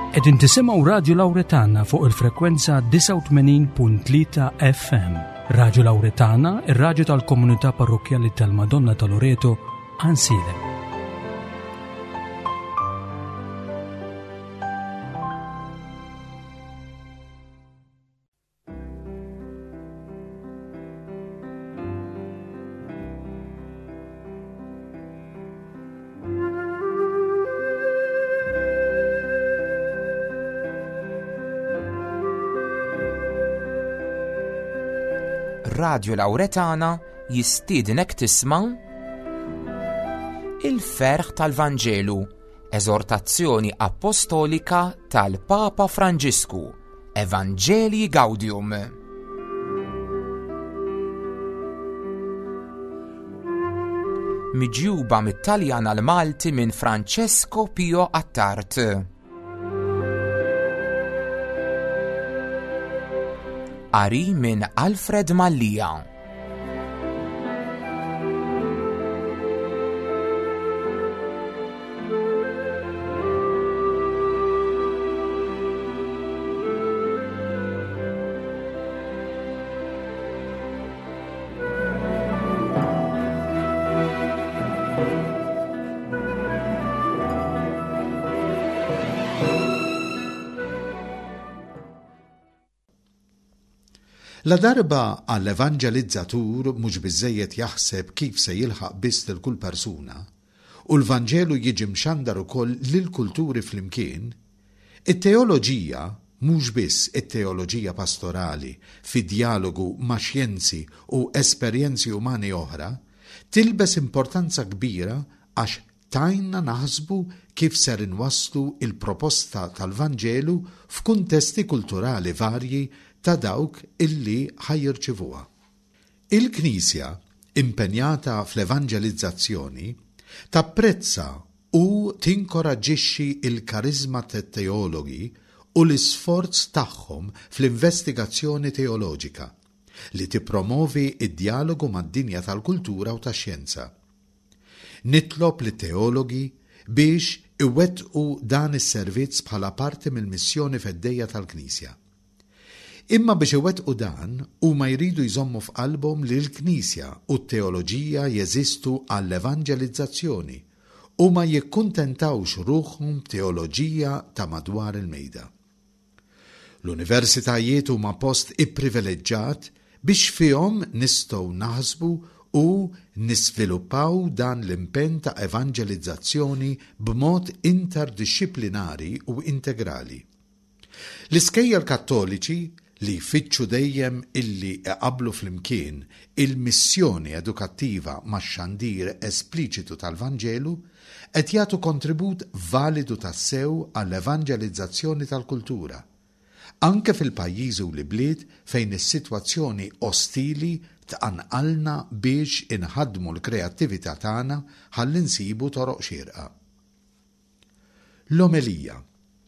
Qegħdin tisimgħu Radio Lawretana fuq il-frekwenza 89.3 FM. Radio Lawretana, ir-radju tal-Komunità Parrokjali tal-Madonna ta' Loreto, Ansile. Radio Lawretana jistiednek tisma' il-ferħ tal-Vanġelu, eżortazzjoni apostolika tal-Papa Franġisku, Evangelii Gaudium. Miġjuba mit-Taljan għal Malti minn Francesco Pio Attart. Qari minn Alfred Mallija. La darba għall-evangelizzatur mhux biżżejjed jaħseb kif se jilħaq biss lil kull persuna u l-Vanġelu jiġi mxandar ukoll lil kulturi flimkien, it-teoloġija mhux biss it-teoloġija pastorali fi dialogu ma' xjenzi u esperjenzi umani oħra, tilbes importanza kbira għax tajna naħsbu kif ser inwasslu il-proposta tal-Vanġelu f'kuntesti kulturali varji ta' dawk illi ħajjirċivuha. Il-Knisja, impenjata fl-evangelizzazzjoni, tapprezza u tinkoraġġixxi il-karizma tat-teologi u l-isforz tagħhom fl-investigazzjoni teoloġika li tippromovi id-dialogu mad-dinja tal-kultura u tax-xjenza. Nitlob lit-teologi biex iwettqu dan is-servizz bħala parti mill-missjoni feddejja tal-Knisja. Imma biex iwettqu dan huma jridu jżommu f'qalbhom li l-Knisja u t-teoloġija jeżistu għall-evangelizzazzjoni u ma jikkuntentawx ruħhom b'teoloġija ta' madwar il-mejda. L-universitajiet huma post ipprivileġġjat biex fihom nistgħu naħsbu u nisviluppaw dan l-impenn ta' evangelizzazzjoni b'mod interdixxiplinari u integrali. L-iskejjel kattoliċi li jfittxu dejjem illi iqabblu flimkien il-missjoni edukattiva max-xandir espliċitu tal-Vanġelu qed jagħtu kontribut validu tassew għall-evangelizzazzjoni tal-kultura, anke fil-pajjiżi u l-bliet fejn is-sitwazzjoni ostili tqanqalna biex inħaddmu l-kreattività tagħna ħalli nsibu toroq xierqa. L-omelija.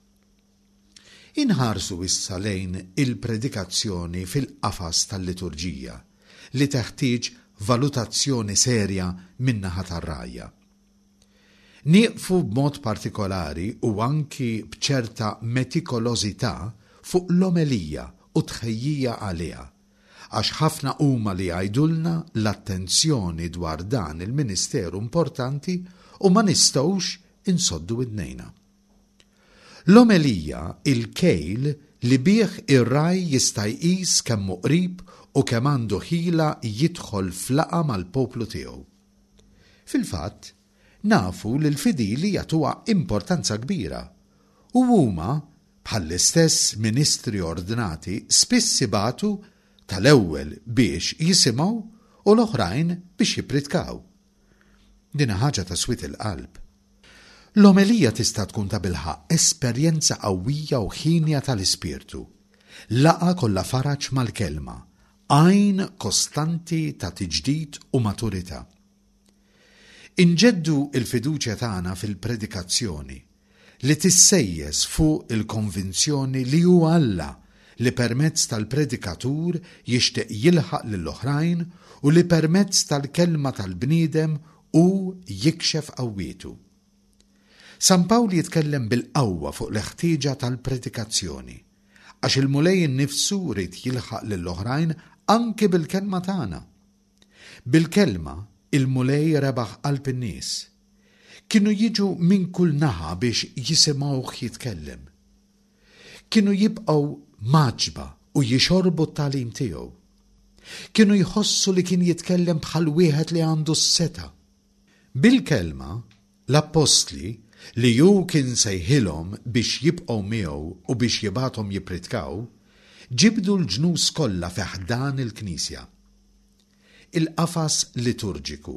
Inħarsu issa lejn il-predikazzjoni fil-qafas tal-liturġija li teħtieġ valutazzjoni serja min-naħa tar-rajja. Nieqfu b'mod partikolari u anki b'ċerta metikolożità fuq l-omelija u tħejjija għaliha, għax ħafna huma li jgħidulna l-attenzjoni dwar dan il-ministeru importanti u ma nistgħux insoddu widnejna. L-omelija, il-kejl li bih ir-raj jista' jqis kemm qrib u kemm għandu ħila jidħol f'laqa mal-poplu tiegħu. Fil-fatt, nafu li l-fidili jagħtuha importanza kbira u huma bħall-istess ministri ordinati spiss ibatu tal-ewwel biex jisimgħu u l-oħrajn biex jippritkaw. Din ħaġa ta' swit il-qalb. L-omelija tista' tkun ta' bilħaq esperjenza qawwija u ħinja tal-ispirtu, laqa kollha faraġ mal-kelma, għajn kostanti ta' tiġdid u maturità. Inġeddu il-fiduċja tagħna fil-predikazzjoni li tissejjes fuq il-konvinzjoni li huwa Alla li permezz tal-predikatur jixtieq jilħaq lill-oħrajn u li permezz tal-kelma tal-bniedem u jikxef qawwietu. San Pawl jitkellem bil-qawwa fuq l-ħtieġa tal-predikazzjoni, għax il-mulej innifsu rid jilħaq lill-oħrajn anke bil-kelma tagħna. Bil-kelma il-mulej rebaħ qalb in-nies. Kienu jiġu minn kull naħa biex jisimgħuh jitkellem. Kienu jibqgħu maġba u jixorbu t-tagħlim tiegħu. Kienu jħossu li kien jitkellem bħal wieħed li għandu s-seta. Bil-kelma l-apostli li ju kien sejħilhom biex jibqgħu miegħu u biex jibgħathom jippritkaw, ġibdu l-ġnus kollha fi ħdan il-Knisja. Il-qafas liturġiku.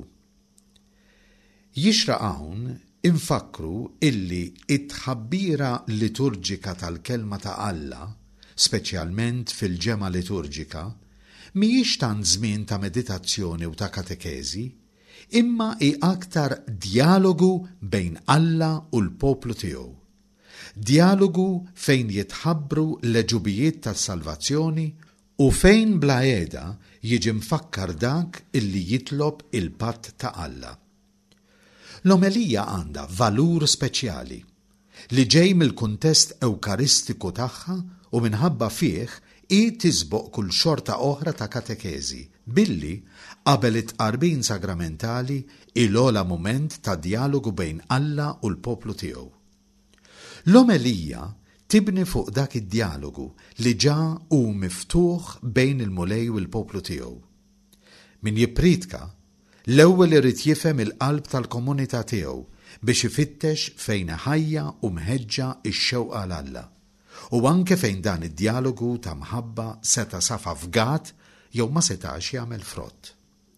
Jixraq hawn infakru illi it-tħabbira liturġika tal-kelma ta' Alla, speċjalment fil-ġemgħa liturġika, mhijiex tant żmien ta' meditazzjoni u ta' katekeżi, imma hi aktar dialogu bejn Alla u l-poplu tiegħu. Dialogu fejn jitħabbru l-leġubijiet tas-salvazzjoni u fejn bla għeda jiġi mfakkar dak illi jitlob il-patt ta' Alla. L-omelija għandha valur speċjali li ġej mill-kuntest ewkaristiku tagħha u minħabba fih i tisboq kull xorta oħra ta' katekeżi billi qabel it-tqarbin sagramentali il-ogħla mument ta' dialogu bejn Alla u l-poplu tiegħu. L-omelija tibni fuq dak id-dialogu li ġa hu miftuħ bejn il-mulej u l-poplu tiegħu. Min jippritka l-ewwel irid jifhem il-qalb tal-komunità tiegħu biex ifittex fejn ħajja u mħeġġa x-xewqa l-Alla u anke fejn dan id-dialogu ta' mħabba seta' saf f'gat jew ma setax jagħmel frott.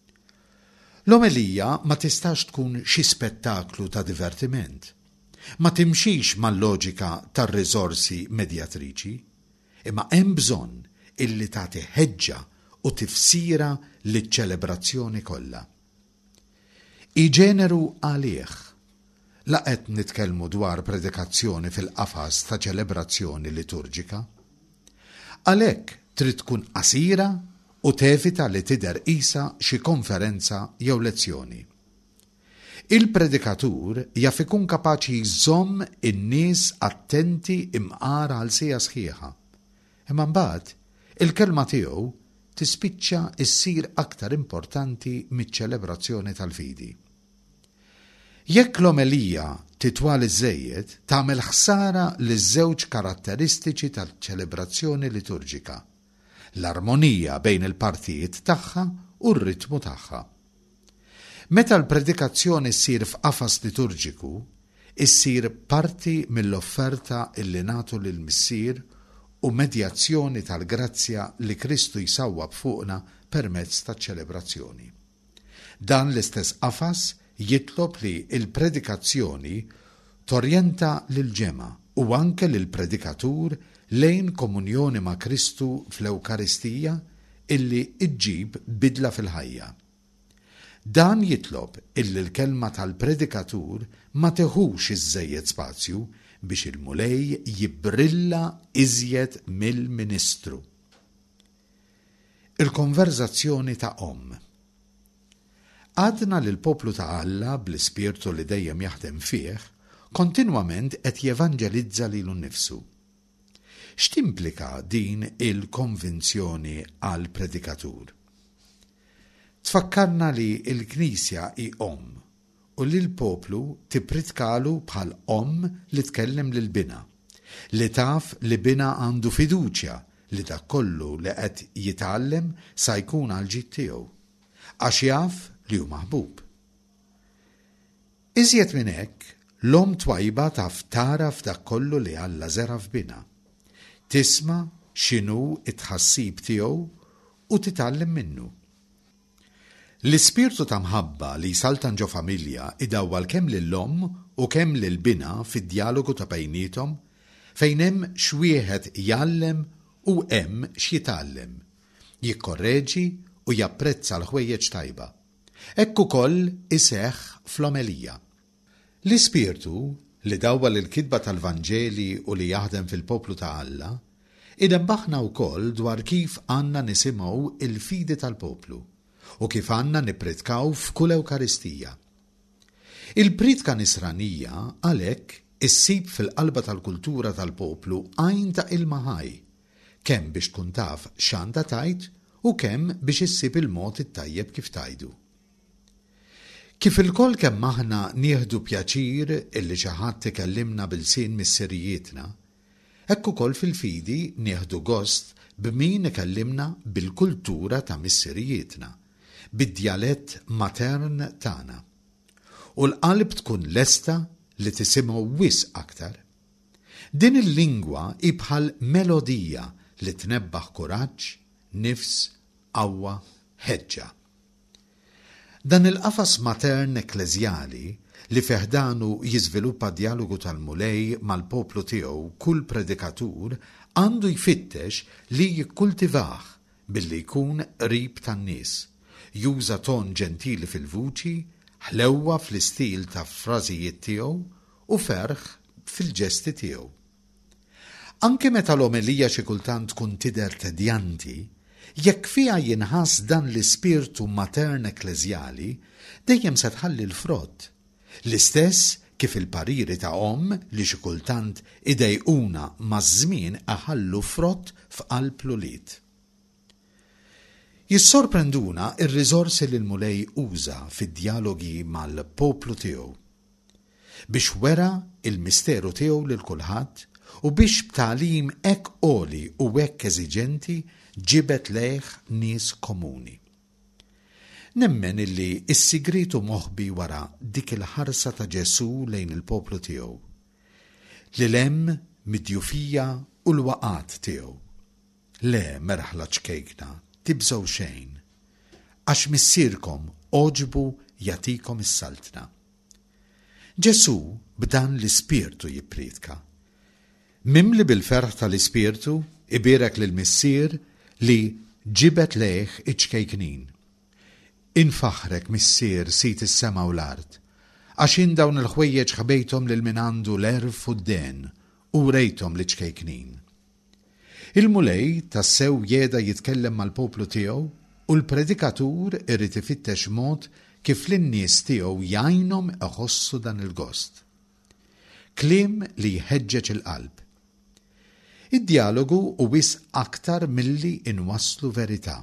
L-omelija ma tistax tkun xi spettaklu ta' divertiment. Ma timxix mal-loġika tar-riżorsi medjatriċi, imma hemm bżonn illi tagħti ħeġġa u tifsira liċ-ċelebrazzjoni kollha. Iġeneru għalih la qed nitkellmu dwar predikazzjoni fil-qafas ta' ċelebrazzjoni liturġika. Għalhekk trid tkun qasira u tevita li tidher qisha xi konferenza jew lezzjoni. Il-predikatur jaf ikun kapaċi jżomm in-nies attenti imqara għal sija sħiħa. Imma mbagħad il-kelma tiegħu tispiċċa ssir aktar importanti miċ-ċelebrazzjoni tal-fidi. Jekk l-omelija titwal iż-żejjed tagħmel ħsara liż-żewġ karatteristiċi tal-ċelebrazzjoni liturġika, l-armonija bejn il-partijiet tagħha u r-ritmu tagħha. Meta l-predikazzjoni ssir f'qafas liturġiku, issir parti mill-offerta illi nagħtu lill-missier u medjazzjoni tal-grazzja li Kristu jsawwab fuqna permezz taċ-ċelebrazzjoni. Dan l-istess qafas jitlob li il-predikazzjoni torjenta lil-ġemgħa u anke lill-predikatur lejn komunjoni ma' Kristu fl-Ewkaristija illi iġġib bidla fil-ħajja. Dan jitlob illi l-kelma tal-predikatur ma teħux iż-żejjed spazju biex il-mulej jibbrilla iżjed mill-ministru. Il-konverzazzjoni ta' Għadna li l-poplu ta' Alla bl-ispirtu li dejjem jaħdem fih kontinwament qed jevanġelizza lilu nnifsu. X'timplika din il-konvinzjoni għal predikatur? Tfakkarna li l-Knisja hi u li l-poplu tippritkalu bħal li tkellem lil bina, li taf li bina għandu fiduċja li dak kollu li qed jitgħallem sa jkun għal ġid tiegħu, għax jaf li hu maħbub. Iżjed minn hekk, l-om twajba taf tara f'dak kollu li Alla żera f'bina, tisma' x'inhu t-tħassib tiegħu u titgħallem minnu. L-ispirtu ta' mħabba li jsaltan ġo familja idawwal kemm lill-om u kemm lill-bina fid-dialogu ta' bejniethom fejn hemm x'wieħed jgħallem u hemm x'jitgħallem, jikkorreġi u japprezza l-ħwejjeġ tajba. Hekk ukoll iseħħ fl-omelija. L-ispirtu li dawwal il-kitba tal-Vanġeli u li jaħdem fil-poplu ta' Alla idembaħna wkoll dwar kif għandna nisimgħu il-fidi tal-poplu u kif għandna nippritkaw f'kull Ewkaristija. Il-pridka nisranija għalhekk issib fil-qalba tal-kultura tal-poplu għajn ta' il-maħaj, kemm biex tkun taf x'għandha tgħid u kemm biex issib il-mod it-tajjeb kif tajdu. Kif il-koll kemm aħna nieħdu pjaċir illi xi ħadd ikellimna bil-sin missirijietna, hekk ukoll fil-fidi nieħdu gost b'min ikellimna bil-kultura ta' missirijietna, bid-djalett matern tagħna. U l-qalb tkun lesta li tisimgħu wisq aktar. Din il-lingwa hi bħal melodija li tnebbaħ kuraġġ, nifs, qawwa, ħeġġa. Dan il-qafas matern ekleżjali li fiħdanu jiżviluppa dialogu tal-mulej mal-poplu tiegħu kull predikatur għandu jfittex li jikkultivah billi jkun qrib tan-nies, juża ton ġentili fil-vuċi, ħlewwa fl-istil ta' frażijiet tiegħu u ferħ fil-ġesti tiegħu. Anke meta l-omelija xi kultant tkun tidher tedjanti, jekk fiha jinħass dan l-ispirtu matern ekleżjali, dejjem se tħalli l-frott. L-istess kif il-pariri ta' li xi kultant idejquna maż-żmien aħallu frott f'qalb l-ulied. Jissorprenduna ir-riżorsi li l-mulej uża fid-dialogi mal-poplu tiegħu biex wera il-misteru tiegħu lil kulħadd u biex b'tagħlim hekk għoli u hekk eżiġenti ġibet lejh nies komuni. Nemmen illi s-sigritu moħbi wara dik il-ħarsa ta' Ġesu lejn il-poplu tiegħu, li hemm mid-djufija u l-waqat tiegħu. Le merħla ċkejkna, tibżgħu xejn, għax missierkom oġbu jagħtikom is-saltna. Ġesu b'dan l-ispirtu jippridka. Mimli bil-ferħ tal-ispirtu ibierek lill-missier li ġibet lejh iċkejknin. Infaħrek missier sit is-sema u l-art, għax in dawn il-ħwejjeġ ħbejthom lil min għandu l-erf u d-den u rejthom l-iċkejknin. Il-mulej tassew jeda jitkellem mal-poplu tiegħu u l-predikatur irid ifittex mod kif l-nies tiegħu jgħinhom iħossu dan il-gost. Kliem li jħeġġeġ il-qalb. Id-dialogu huwis aktar milli inwasslu verità.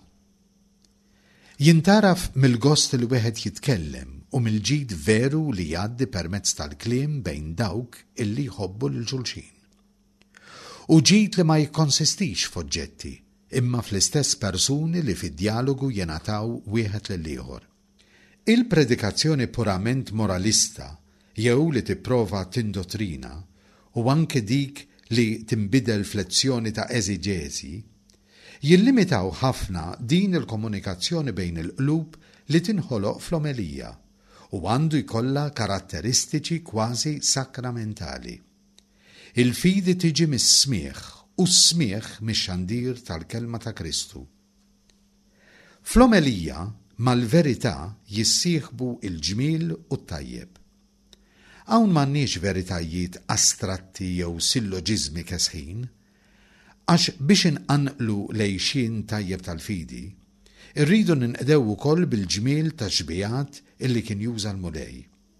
Jintaraf mill-gost li wieħed jitkellem u mill-ġid veru li jgħaddi permezz tal-kliem bejn dawk illi jħobbu lil xulxin. U ġid li ma jikkonsistix f'oġġetti, imma fl-istess persuni li fid-dialogu jingħataw wieħed lil ieħor. Il-predikazzjoni purament moralista jew li tipprova tindottrina u anke dik li tinbidel f'lezzjoni ta' eżiġeżi jillimitaw ħafna din il-komunikazzjoni bejn il-qlub li tinħoloq fl-omelija u għandu jkollha karatteristiċi kważi sakramentali. Il-fidi tiġi mis-smieħ u s-smieħ mix-xandir tal-kelma ta' Kristu. Fl-omelija mal-verità jissieħbu il-ġmiel u t-tajjeb. Hawn m'għandniex veritajiet astratti jew silloġiżmi kesħin, għax biex inqanqlu lejxin tajjeb tal-fidi, irridu ninqdew ukoll bil-ġmiel ta' xbijat illi kien juża l-mulej.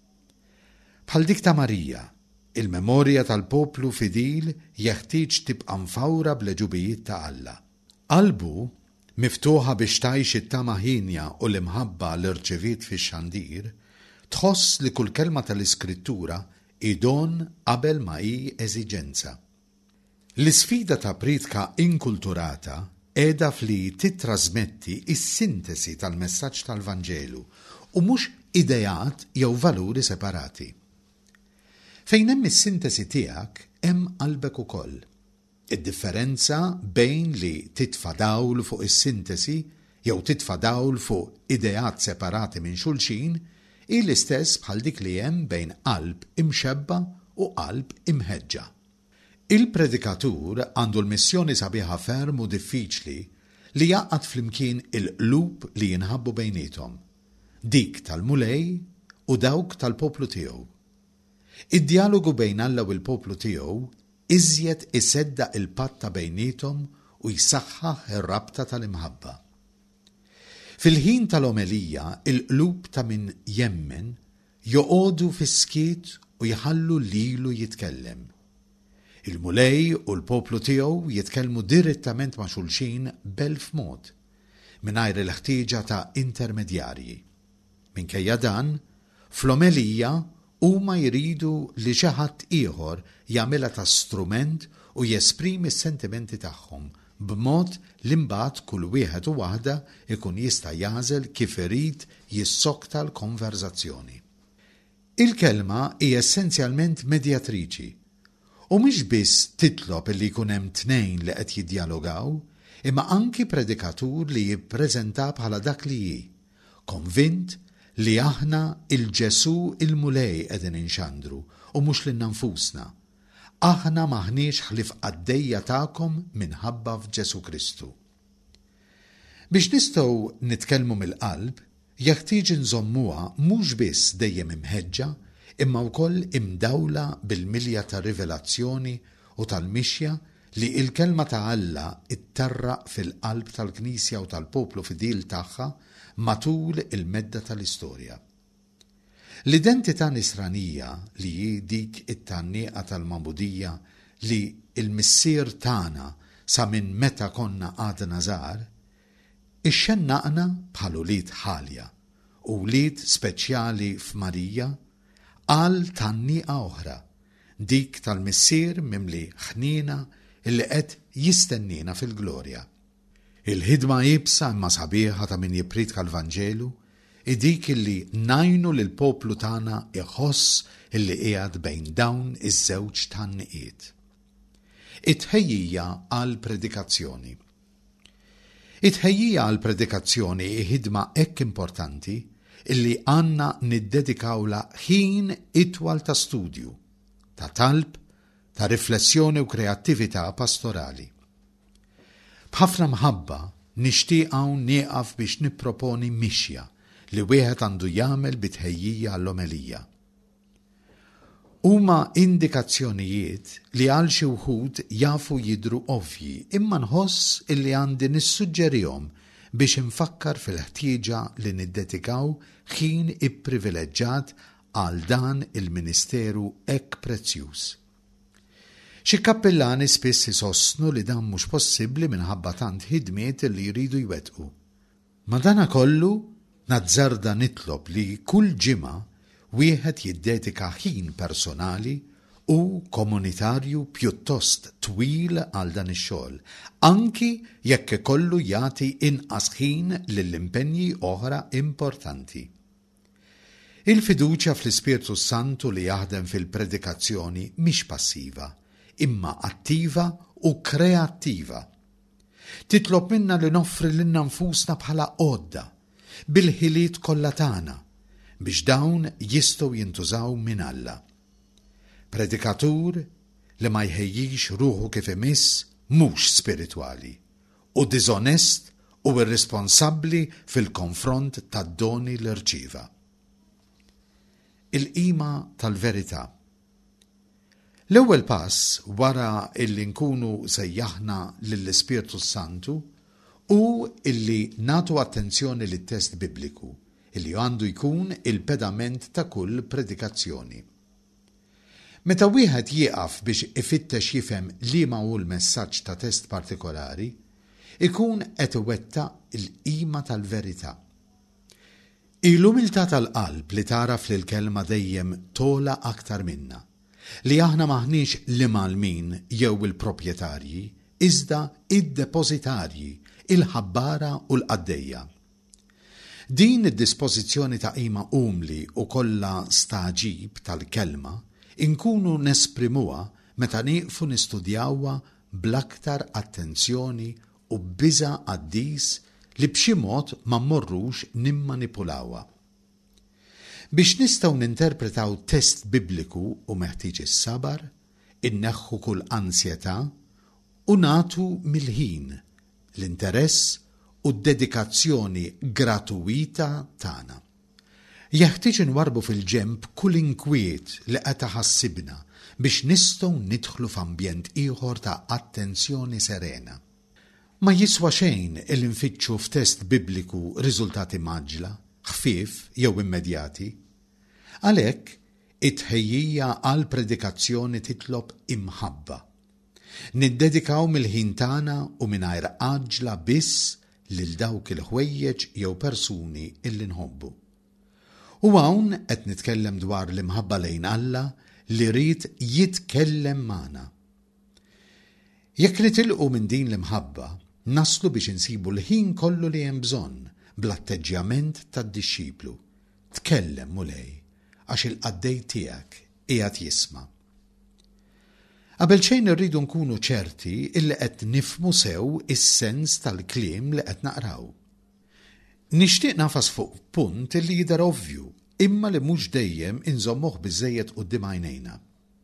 Bħal dik ta' Marija, il-memorja tal-poplu fidil jeħtieġ tibqa' mfawra bl-ġubijiet ta' Alla. Qalbu miftuħa biex tgħix it-tama ħinja u l-imħabba li rċeviet fix-xandir, tħoss li kull kelma tal-Iskrittura idon qabel ma hi eżiġenza. L-isfida ta' pridka inkulturata qiegħda fli titrasmetti is-sintesi tal-messaġġ tal-Vanġelu u mhux idejat jew valuri separati. Fejn hemm is-sintesi tiegħek hemm qalbek ukoll. Id-differenza bejn li titfa' dawl fuq is-sintesi jew titfa' dawl fuq idejat separati minn xulxin hi l-istess bħal dik li hemm bejn qalb imxebba u qalb imħeġġa. Il-predikatur għandu l-missjoni sabiħa ferm u diffiċli li jaqgħad flimkien il-qlub li jinħabbu bejniethom, dik tal-mulej u dawk tal-poplu tiegħu. Id-dialogu bejn Alla u l-poplu tiegħu iżjed isedda il-patta bejniethom u jsaħħaħ ir-rabta tal-imħabba. Fil-ħin tal-omelija il-qlub ta' min jemmen joqogħdu fis-skiet u jħallu lilu jitkellem. Il-mulej u l-poplu tiegħu jitkellmu direttament ma' xulxin b'elf mod, mingħajr il-ħtieġa ta' intermedjarji. Minkejja dan, fl-omelija huma jridu li xi ħadd ieħor jagħmilha ta' strument u jesprimi s-sentimenti tagħhom b'mod li mbagħad kull wieħed u waħda ikun jista' jażel kif irid jissokta l-konverzazzjoni. Il-kelma hija essenzjalment medjatriċi u mhix biss titlob li jkun hemm tnejn li qed jiddjalogaw, imma anki predikatur li jippreżenta bħala dak li hi, konvint li aħna il-Ġesu il-mulej qegħdin inxandru u mhux lil nfusna. Aħna maħniex ħlif għaddejja tagħkom minħabba f'Ġesu Kristu. Biex nistgħu nitkellmu mill-qalb, jeħtieġ inżommuha mhux biss dejjem imħeġġa, imma wkoll imdawla bil-milja ta' rivelazzjoni u tal-mixja li il-kelma ta' Alla ittarraq fil-qalb tal-Knisja u tal-poplu fidil tagħha matul il-medda tal-istorja. L-identità nisranija li hi dik it-tannieqa tal-mabudija li il-missier tagħna sa minn meta konna għadna żgħar, ixxennaqna bħal ulied ħalja u ulied speċjali f'Marija għal tannieqa oħra, dik tal-missier mimli ħnina illi qed jistennina fil-glorja. Il-ħidma jibsa imma sabiħa ta' min jipritka l-Vanġelu dik illi najnu lil poplu tagħna iħoss illi qiegħed bejn dawn iż-żewġ tanniqiet. It-tħejjija għal predikazzjoni. It-tħejjija għal predikazzjoni hi ħidma hekk importanti illi għandna niddedikawla ħin itwal ta' studju, ta' talb, ta' riflessjoni u kreattività pastorali. B'ħafna mħabba nixtieq hawn nieqaf biex nipproponi mixja li wieħed għandu jagħmel bitħejjija għall-omelija. Huma indikazzjonijiet li għal xi wħud jafu jidru ovvji, imma nħoss illi għandi nissuġġerihom biex infakkar fil-ħtieġa li niddedikaw ħin ipprivileġġjat għal dan il-ministeru hekk prezzjuż. Xi kappellani spiss isostnu li dan mhux possibbli minħabba tant ħidmiet li jridu jwettqu. Madankollu nazzarda nitlob li kull ġimgħa wieħed jiddedika ħin personali u komunitarju pjuttost twil għal dan ix-xogħol, anki jekk ikollu jagħti inqas ħin lill-impenji oħra importanti. Il-fiduċja fl-Ispirtu Santu li jaħdem fil-predikazzjoni mhix passiva, imma attiva u kreattiva. Titlob minna li noffri lilna nfusna bħala għodda bil-ħiliet kollha tagħna biex dawn jistgħu jintużaw minn Alla. Predikatur li ma jħejjix ruħu kif imiss mhux spiritwali u diżonest u irresponsabbli fil-konfront tad-doni li rċieva. Il-qima tal-verità. L-ewwel pass wara illi nkunu sejjaħna lill-Ispirtu Santu u illi nagħtu attenzjoni lit-test bibliku illi għandu jkun il-pedament ta' kull predikazzjoni. Meta wieħed jieqaf biex ifittex jifhem liema hu l-messaġġ ta' test partikolari, ikun qed iwettaq il-qima tal-verità. Il-umiltà tal-qalb li taraf li l-kelma dejjem tola aktar minna, li aħna maħniex l-min jew il-proprjetarji, iżda id-depozitarji, il-ħabbara u l-qaddejja. Din id-dispożizzjoni ta' qima umli u kollha staġib tal-kelma inkunu nesprimuha meta nieqfu nistudjawha bl-aktar attenzjoni u biża' qaddis li b'xi mod ma mmorrux nimmanipulawha. Biex nistgħu ninterpretaw test bibliku u meħtieġ is-sabar, inneħħu kull ansjetà u nagħtu mill-ħin, l-interess u d-dedikazzjoni gratuita tagħna. Jeħtieġ inwarbu fil-ġenb kull inkwiet li qed iħassibna biex nistgħu nidħlu f'ambjent ieħor ta' attenzjoni serena. Ma jiswa xejn il-infittxu f'test bibliku riżultati maġla, ħfief jew immedjati. Għalhekk it-tħejjija għal predikazzjoni titlob imħabba. Niddedikaw mill-ħin tagħna u mingħajr għaġla biss lil dawk il-ħwejjeġ jew persuni illi nħobbu. U hawn qed nitkellem dwar l-imħabba lejn Alla li rid jitkellem magħna. Jekk nitilqu minn din l-imħabba, naslu biex insibu l-ħin kollu li hemm bżonn bl-atteġġjament tad-dixxiplu. Tkellem mulej għax il-qaddej tiegħek qiegħed jisma'. Qabel xejn irridu nkunu ċerti illi qed nifhmu sew is-sens tal-kliem li qed naqraw. Nixtieq nafas fuq punt illi jidher ovvju, imma li mhux dejjem inżommuh biżżejjed quddiem għajnejna.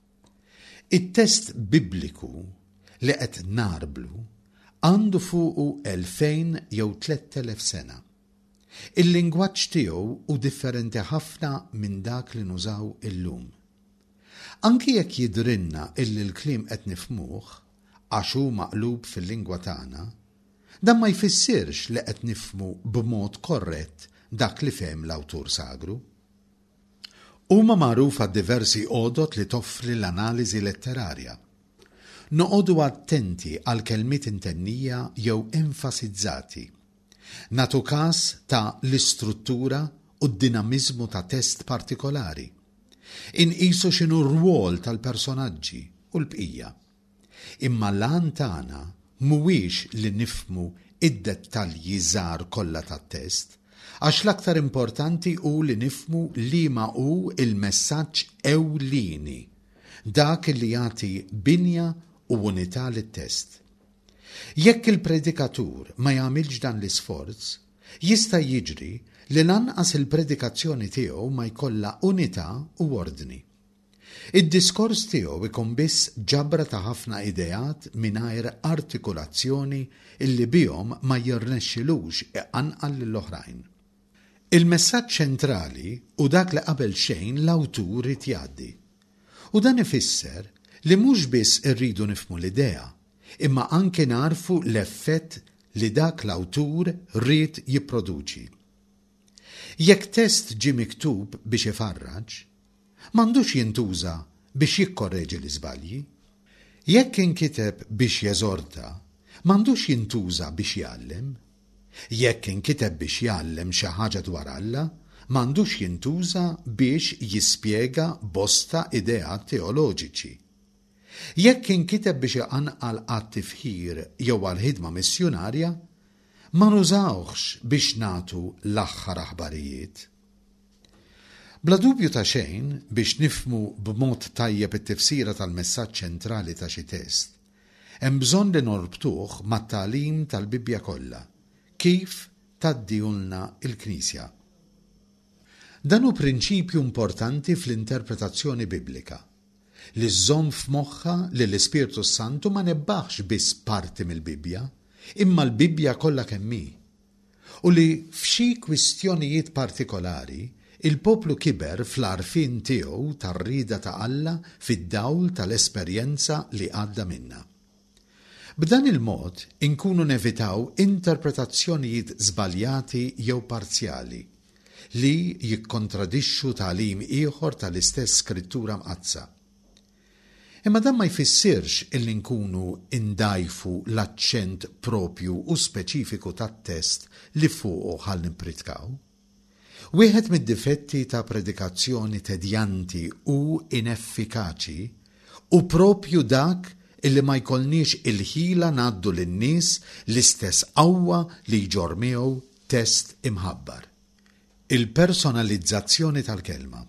It-test Bibliku li qed narblu għandu fuqu 2000 jew 3000 sena. Il-lingwaġġ tiegħu hu differenti ħafna minn dak li nużaw illum. Anki jekk jidrinna illi l-kliem qed nifhmuh għax hu maqlub fil-lingwa tagħna, dan ma jfissirx li qed nifhmu b'mod korrett dak li fehem l-awtur sagru. Huma magħrufa diversi għodot li toffri l-analiżi letterarja. Noqogħdu attenti għal kelmiet intennija jew enfasizzati. Nagħtu każ ta' l-istruttura u d-dinamiżmu ta' test partikolari. Inqisu x'inhu r-rwol tal-personaġġi u l-bqija. Imma l-għan tagħna mhuwiex li nifhmu id-dettalji żgħar kollha tat-test, għax l-aktar importanti hu li nifhmu liema hu il-messaġġ ewlieni, dak li jagħti binja u unità lit-test. Jekk il-predikatur ma jagħmilx dan l-isforz, jista' jiġri li lanqas il-predikazzjoni tiegħu ma jkollha unità u ordni. Id-diskors tiegħu ikun biss ġabra ta' ħafna ideat mingħajr artikolazzjoni illi bihom ma jirnexxilux iqanqal lill-oħrajn. Il-messaġġ ċentrali u dak li qabel xejn l-awtur irid jgħaddi. U dan ifisser li mhux biss irridu nifhmu l-idea, imma anke narfu l-effett li dak l-awtur ried jipproduċi. Jekk test ġie miktub biex ifarraġ, m'għandux jintuża biex jikkorreġi l-iżbalji. Jekk inkiteb biex jeżorta, m'għandux jintuża biex jgħallem. Jekk inkiteb biex jgħallem xi ħaġa dwar Alla, m'għandux jintuża biex jispjega bosta ideat teoloġiċi. Jekk inkiteb biex iqanqal għat-tifħir jew għall-ħidma missjonarja, ma nużawx biex nagħtu l-aħħar aħbarijiet. Bla dubju ta' xejn biex nifhmu b'mod tajjeb it-tifsira tal-messaġġ ċentrali ta' xi test, hemm bżonn li norbtuh mat-tagħlim tal-Bibbja kollha, kif tgħaddihulna l-Knisja. Dan hu prinċipju importanti fl-interpretazzjoni biblika, li żżomm f'moħħha li l-Ispirtu Santu ma nebbaħx biss parti mill-Bibbja, imma l-Bibbja kollha kemm hi, u li f'xi kwistjonijiet partikolari il-poplu kiber fl-għarfien tiegħu tar-rieda ta' Alla fid-dawl tal-esperjenza li għadda minnha. B'dan il-mod inkunu nevitaw interpretazzjonijiet żbaljati jew parzjali li jikkontradixxu tagħlim ieħor tal-istess skrittura mqazza. Imma dan ma jfissirx illi nkunu indajfu l-aċċent propju u speċifiku tat-test li fuqu ħall nimpritkaw. Wieħed mid-difetti ta' predikazzjoni tedjanti u ineffikaċi u propju dak illi ma jkollniex il-ħila ngħaddu lin-nies l-istess qawwa li jġor miegħu test imħabbar. Il-personalizzazzjoni tal-kelma.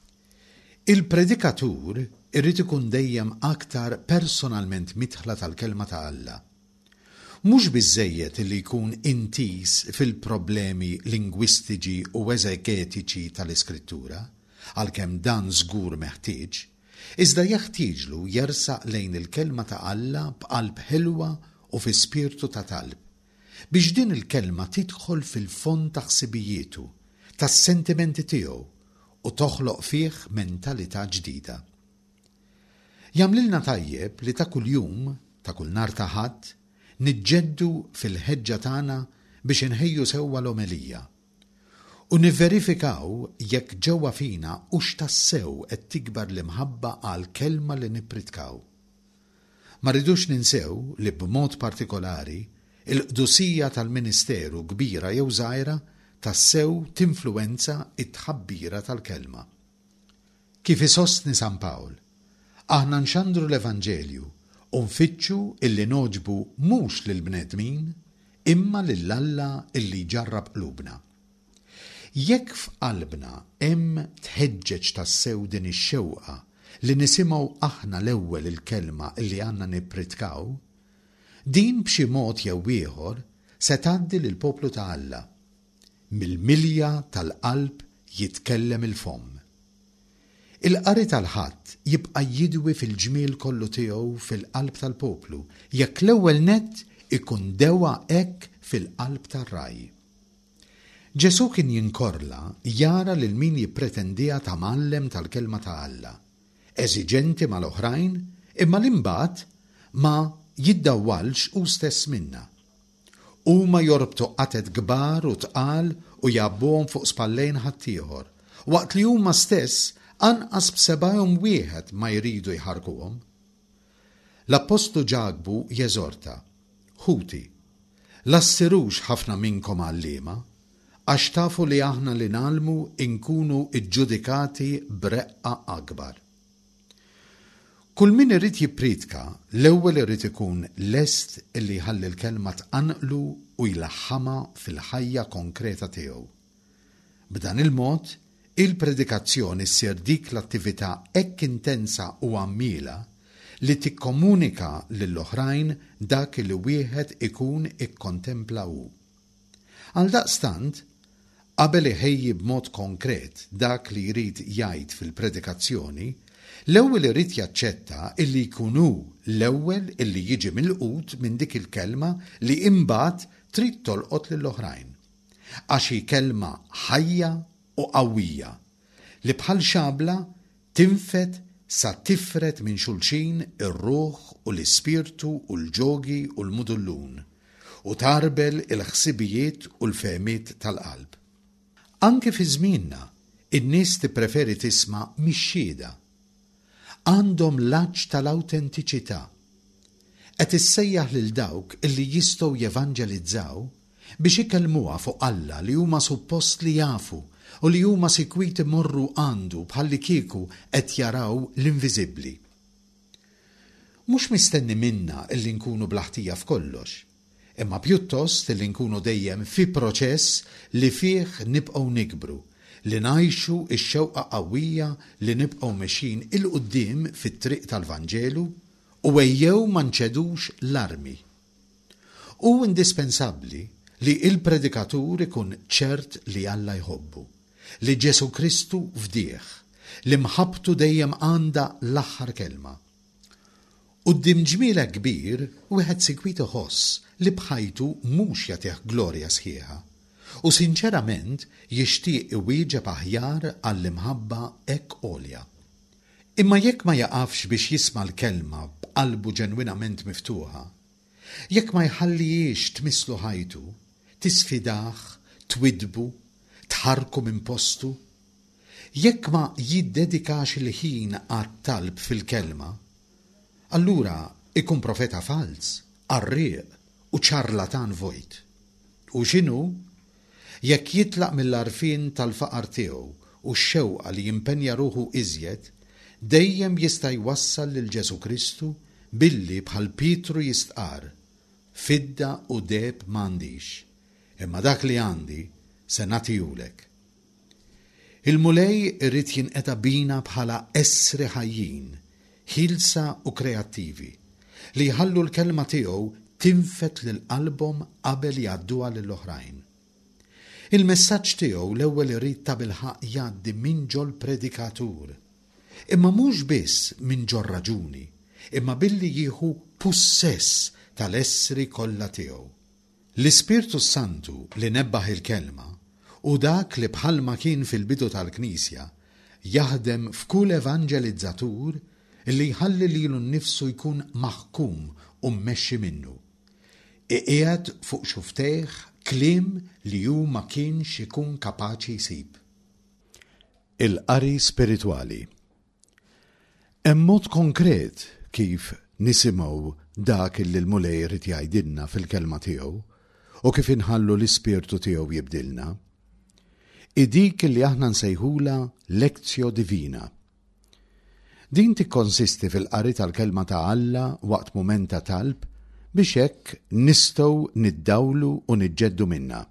Il-predikatur irrid ikun dejjem aktar personalment mitħla tal-kelma ta' Alla. Mhux biżżejjed li jkun intis fil-problemi lingwistiċi u eżegetiċi tal-Iskrittura, għalkemm dan żgur meħtieġ, iżda jeħtieġlu jersaq lejn il-kelma ta' Alla b'qalb ħelwa u fi spirtu ta' talb, biex din il-kelma tidħol fil-fond ta' ħsibijietu, tas-sentimenti tiegħu u toħloq fih mentalità ġdida. Jamlilna tajjeb li ta' kuljum, ta' kull nhar ta' ħadd, niġġeddu fil-ħeġġa tagħna biex inħejju sewwa l-omelija. u nivverifikaw jekk ġewwa fina hux tassew qed tikbar l-imħabba għal kelma li nippritkaw. Ma rridux ninsew li b'mod partikolari il-qdusija tal-Ministeru kbira jew żgħira tassew tinfluwenza it-tħabbira tal-kelma. Kif isostni San Pawl, aħna nxandru l-Evanġelju u nfittxu illi noġbu mhux lill-bnedmin imma lill-Alla illi jġarrab qlubna. Jekk f'qalbna hemm tħeġġeġ tassew din ix-xewqa li nisimgħu aħna l-ewwel il-kelma li għandna nippritkaw, din b'xi mod jew ieħor se tgħaddi lill-poplu ta' Alla. Mill-milja tal-qalb jitkellem il-fomm. Il-qari tal-ħadd jibqa' jidwi fil-ġmiel kollu tiegħu fil-qalb tal-poplu, jekk l-ewwel nett ikun dewa hekk fil-qalb tar-raj. Ġesu kien jinkorla jara lil min jippretendija tamallem tal-kelma ta' Alla, eżiġenti mal-oħrajn imma l-imbagħad ma jiddawwalx hu stess minna. Huma jorbtu qatet kbar u tqal u jabbuhom fuq spallejn ħaddieħor, waqt li huma stess anqas b'sebgħhom wieħed ma jridu jħarkuhom. L-Apostlu Ġagbu jeżorta: Ħuti, lassirux ħafna minnkom għalliema, għax tafu li aħna li nagħmlu inkunu iġġudikati b'reqqa akbar. Kull min irid jippritka, l-ewwel irid ikun lest illi jħalli l-kelma tqanqlu u jlaħħamha fil-ħajja konkreta tiegħu. B'dan il-mod, il-predikazzjoni ssir dik l-attività hekk intensa u għammiela li tikkomunika lill-oħrajn dak li wieħed ikun ikkontempla hu. Għaldaqstant, qabel iħejji b'mod konkret dak li jrid jgħid fil-predikazzjoni, l-ewwel irid jaċċetta illi jkun hu l-ewwel illi jiġi milqut minn dik il-kelma li imbagħad trid tolqot lill-oħrajn. Għax hi kelma ħajja u qawwija li bħal xabla tinfet sa tifret minn xulxin ir-ruħ u l-ispirtu u l-ġogi u l-mudullun u tarbel il-ħsibijiet u l-fehmiet tal-qalb. Anke fi żmienna in-nies tippreferi tisma' mix-xhieda. Għandhom l-aġġ tal-awtentiċità. Qed issejjaħ lil dawk illi jistgħu jevanġelizzaw biex ikellmuha fuq Alla li huma suppost li jafu u li huma sikwit imorru għandu bħalli kieku qed jaraw l-inviżibbli. Mhux mistenni minna illi nkunu blaħtija f'kollox, imma pjuttost illi nkunu dejjem fi proċess li fih nibqgħu nikbru, li ngħixu x-xewqa qawwija li nibqgħu mexjin il-qudiem fit-triq tal-Vanġelu u ejjew ma nċedux l-armi. Hu indispensabbli li il-predikatur ikun ċert li Alla jħobbu, li Ġesu Kristu fdieħ, li mħabbtu dejjem għandha l-aħħar kelma. Quddiem ġmiela kbir wieħed sikwit iħoss li bħajtu mhux jagħtih glorja sħiħa u sinċerament jixtieq iwieġeb aħjar għall-imħabba hekk għolja. Imma jekk ma jaqafx biex jisma' l-kelma b'qalbu ġenwinament miftuħa, jekk ma jħallihiex tmisslu ħajtu, tisfidah, twidbu, tħarku minn postu, jekk ma jiddedikax il-ħin għat-talb fil-kelma, allura ikun profeta fals, arriq u ċarlatan vojt. U x'inhu? Jekk jitlaq mill-arfin tal-faqar tiegħu u x-xewqa li jimpenja ruħu iżjed, dejjem jista' jwassal lil Ġesu Kristu billi bħal Pietru jistqar: fidda u deb m'għandix, imma dak li għandi se nagħtihulek. Il-mulej irrid jinqeta' bina bħala essri ħajjin, ħilsa u kreattivi, li jħallu l-kelma tiegħu tinfet lil qalbhom qabel jgħadduha lill-oħrajn. Il-messaġġ tiegħu l-ewwel irid ta' bilħaq jgħaddi minn ġol predikatur, imma mhux biss minn ġol raġuni, imma billi jieħu pussess tal-essri kollha tiegħu. L-Ispirtu Santu li nebbaħ il-kelma u dak li bħalma kien fil-bidu tal-Knisja jaħdem f'kull evanġelizzatur li jħalli lilu nnifsu jkun maħkum u mmexxi minnu. Iqiegħed fuq xuftejh kliem li hu ma kienx ikun kapaċi jsib. Il-qari spiritwali. Hemm mod konkret kif nisimgħu dak li l-Mulej irid jgħidilna fil-kelma tiegħu u kif inħallu l-ispirtu tiegħu jibdilna. Dik li aħna nsejħula lezzjo divina. Din tikkonsisti fil-qari tal-kelma ta' Alla waqt mument ta' talb biex hekk nistgħu niddawlu u niġġeddu minnha.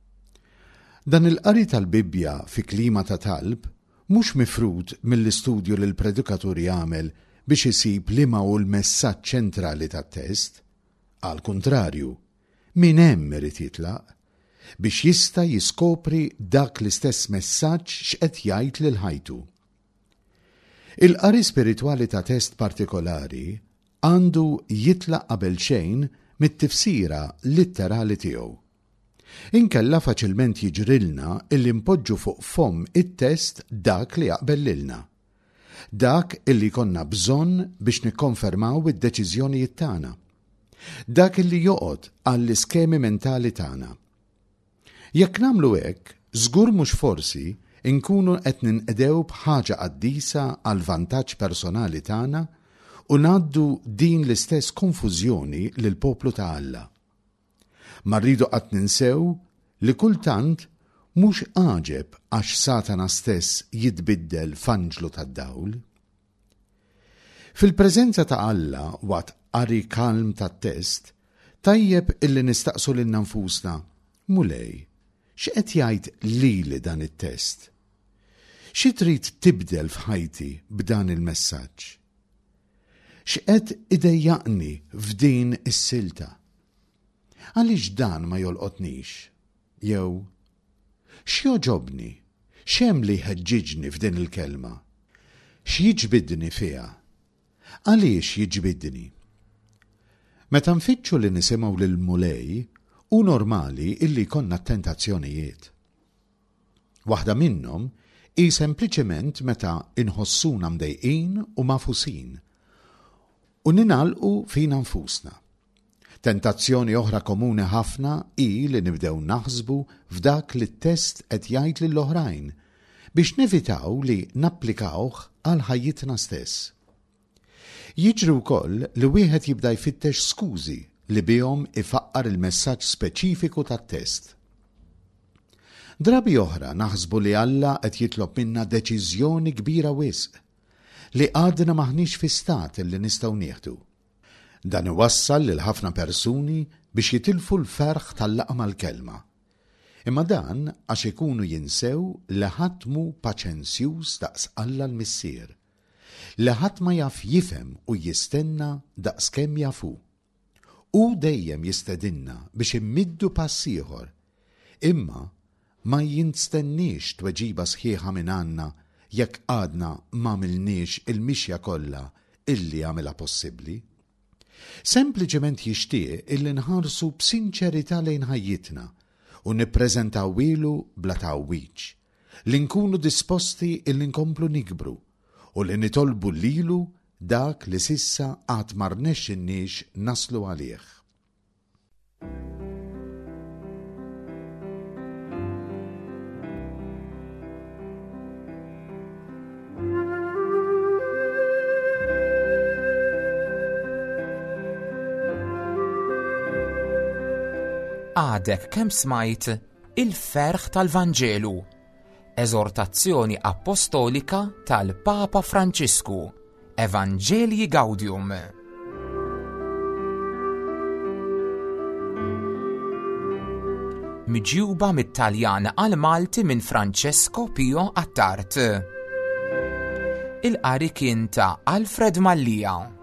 Dan il-qari tal-Bibbja fi klima ta' talb mhux mifrud mill-istudju li l-predikatur jagħmel biex isib liema hu l-messaġġ ċentrali tat-test. Għal kuntrarju, min hemm irid jitlaq biex jista' jiskopri dak l-istess messaġġ x'qed jgħid lil ħajtu. Il-qari spiritwali ta' test partikolari għandu jitlaq qabel xejn mit-tifsira litterali tiegħu. Inkella faċilment jiġrilna illi npoġġu fuq fomm it-test dak li jaqbel lilna. Dak illi konna bżonn biex nikkonfermaw id-deċiżjonijiet tagħna. Dak illi joqgħod għall-iskemi mentali tagħna. Jekk nagħmlu hekk, żgur mhux forsi nkunu qed ninqedew b'ħaġa qaddisa għal vantaġġ personali tagħna u ngħaddu din l-istess konfużjoni lil poplu ta' Alla. Ma rridu qatt ninsew li kultant mhux għaġeb għax Satana stess jitbiddel f'anġlu tad-dawl. Fil-preżenza ta' Alla waqt qari kalm tat-test, tajjeb illi nistaqsu lil nfusna, Mulej, x'qed jgħid lili dan it-test? Xi trid tibdel f'ħajti b'dan il-messaġġ? X'qed idejjaqni f'din is-silta? Għaliex dan ma jolqotnix? Jew x'joġobni? X'hemm li jħeġġiġni f'din il-kelma? X'jiġbidni fiha? Għaliex jiġbidni? Meta nfittxu li nisimgħu lil Mulej, u normali illi konna tentazzjonijiet. Waħda minnhom hi sempliċement meta inħossuna mdejqin u mafusin u ninalqu fina nfusna. Tentazzjoni oħra komuni ħafna hi li nibdew naħsbu f'dak li t-test qed jgħid lill-oħrajn biex nevitaw li napplikawh għal ħajjitna stess. Jiġri wkoll li wieħed jibda jfittex skużi li bihom ifaqqar il-messaġġ speċifiku tat-test. Drabi oħra naħsbu li Alla qed jitlob minna deċiżjoni kbira wisq li għadna maħniex fi stat li nistgħu nieħdu. Dan iwassal lil ħafna persuni biex jitilfu l-ferħ tal-laqgħa mal-kelma. Imma dan għax ikunu jinsew li ħadd mhu paċenzjuż daqs Alla l-Missier, li ħadd ma jaf jifhem u jistenna daqskemm jafu. U dejjem jistedinna biex immiddu pass ieħor, imma ma jinstenniex tweġiba sħiħa minn għandna jekk għadna ma għamilniex il-mixja kollha illi għamilha possibbli. Sempliċement jixtieq illi nħarsu b'sinċerità lejn ħajjitna u nippreżentaw ilu bla tawwieġ, li nkunu disposti illi nkomplu nikbru u li nitolbu lilu dak li sissa għad ma rnexxinniex naslu għalih. Għadek kemm smajt il-ferħ tal-Vanġelu, eżortazzjoni apostolika tal-Papa Franċisku, Evangelii Gaudium. Miġjuba mit-Taljan għal Malti minn Francesco Pio Attart. Il-qari kien ta' Alfred Mallija.